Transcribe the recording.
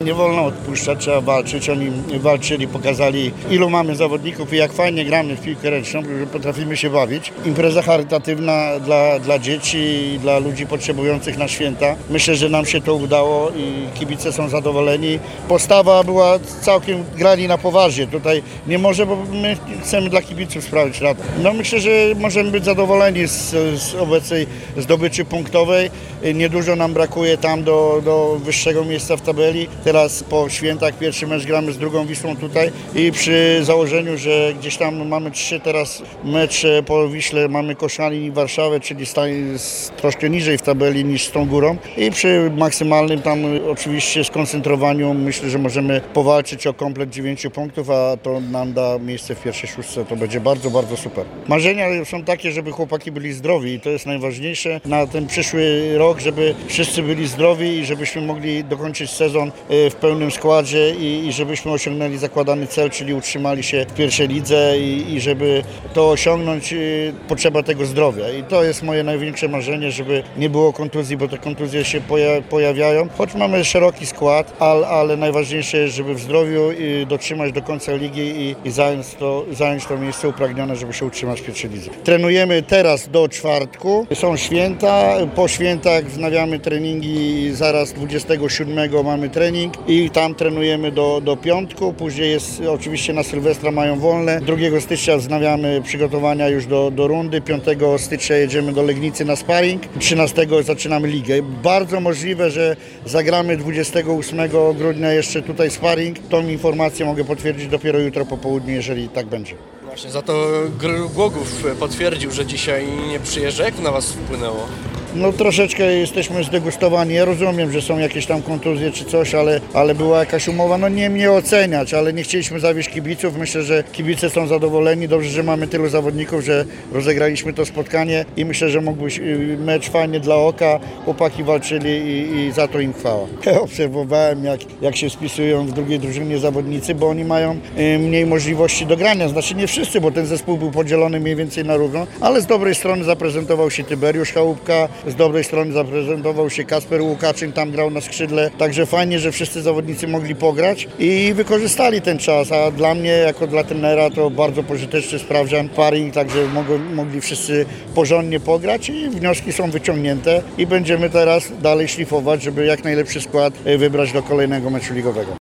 nie wolno odpuszczać, trzeba walczyć. Oni walczyli, pokazali, ilu mamy zawodników i jak fajnie gramy w piłkę ręczną, że potrafimy się bawić. Impreza charytatywna dla dzieci i dla ludzi potrzebujących na święta. Myślę, że nam się to udało i kibice są zadowoleni. Postawa była całkiem, grali na poważnie. Tutaj nie może, bo my chcemy dla kibiców sprawić radę. No myślę, że możemy być zadowoleni z obecnej zdobyczy punktowej. Niedużo nam brakuje tam do wyższego miejsca w tabeli. Teraz po świętach pierwszy mecz gramy z drugą Wisłą tutaj i przy założeniu, że gdzieś tam mamy 3 teraz mecze po Wiśle, mamy Koszalin i Warszawę, czyli troszkę niżej w tabeli niż z tą górą i przy maksymalnym tam oczywiście skoncentrowaniu myślę, że możemy powalczyć o komplet 9 punktów, a to nam da miejsce w pierwszej szóstce. To będzie bardzo, bardzo super. Marzenia są takie, żeby chłopaki byli zdrowi i to jest najważniejsze na ten przyszły rok, żeby wszyscy byli zdrowi i żebyśmy mogli dokończyć sezon w pełnym składzie i żebyśmy osiągnęli zakładany cel, czyli utrzymali się w pierwszej lidze i żeby to osiągnąć, potrzeba tego zdrowia. I to jest moje największe marzenie, żeby nie było kontuzji, bo te kontuzje się pojawiają. Choć mamy szeroki skład, ale najważniejsze jest, żeby w zdrowiu dotrzymać do końca ligi i zająć to miejsce upragnione, żeby się utrzymać w pierwszej lidze. Trenujemy teraz do czwartku. Są święta. Po świętach wznawiamy treningi. Zaraz 27 mamy trening i tam trenujemy do piątku. Później jest oczywiście na Sylwestra mają wolne. 2 stycznia wznawiamy przygotowania już do rundy. 5 stycznia jedziemy do Legnicy na sparring. 13 zaczynamy ligę. Bardzo możliwe, że zagramy 28 grudnia jeszcze tutaj sparring. Tą informację mogę potwierdzić dopiero jutro po południu, jeżeli tak będzie. Właśnie, za to Głogów potwierdził, że dzisiaj nie przyjeżdża. Jak to na Was wpłynęło? No troszeczkę jesteśmy zdegustowani. Ja rozumiem, że są jakieś tam kontuzje czy coś, ale była jakaś umowa. No nie mnie oceniać, ale nie chcieliśmy zawieść kibiców. Myślę, że kibice są zadowoleni. Dobrze, że mamy tylu zawodników, że rozegraliśmy to spotkanie i myślę, że mógł być mecz fajny dla oka. Chłopaki walczyli i za to im chwała. Ja obserwowałem, jak się spisują w drugiej drużynie zawodnicy, bo oni mają mniej możliwości do grania. Znaczy nie wszyscy, bo ten zespół był podzielony mniej więcej na równo, ale z dobrej strony zaprezentował się Tyberiusz Chałupka, z dobrej strony zaprezentował się Kasper Łukaczyn, tam grał na skrzydle, także fajnie, że wszyscy zawodnicy mogli pograć i wykorzystali ten czas, a dla mnie, jako dla trenera, to bardzo pożyteczny sprawdzian, sparring, także mogli wszyscy porządnie pograć i wnioski są wyciągnięte i będziemy teraz dalej szlifować, żeby jak najlepszy skład wybrać do kolejnego meczu ligowego.